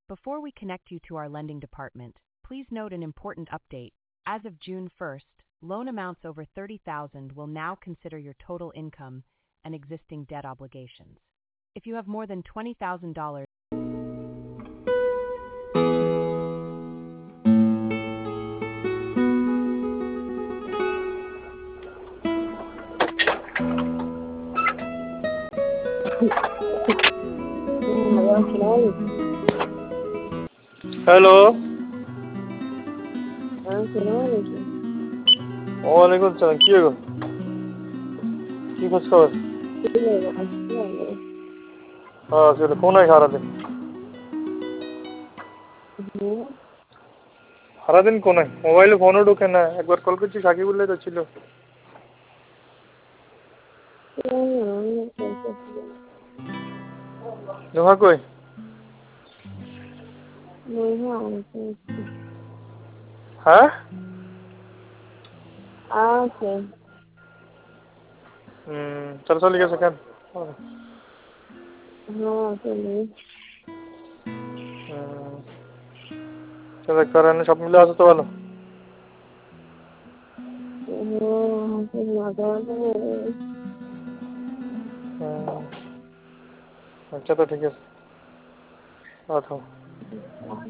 Before we connect you to our lending department, please note an important update. As of June 1st, loan amounts over $30,000 will now consider your total income and existing debt obligations. If you have more than $20,000, hello. Assalamualaikum. वालेकुम सलाम। की हो? की खुश खबर? हाँ चलो कौन है सारा दिन? सारा दिन कौन है? मोबाइल फोन ढुके ना एक बार कॉल करছি সাকিবুল্লাহ তো ছিল। নোহা কই? হ্যাঁ? চল চলে গেছে কেন? চল করেন সব মিলে আছে তো ভালো। আচ্ছা তো ঠিক আছে। আচ্ছা।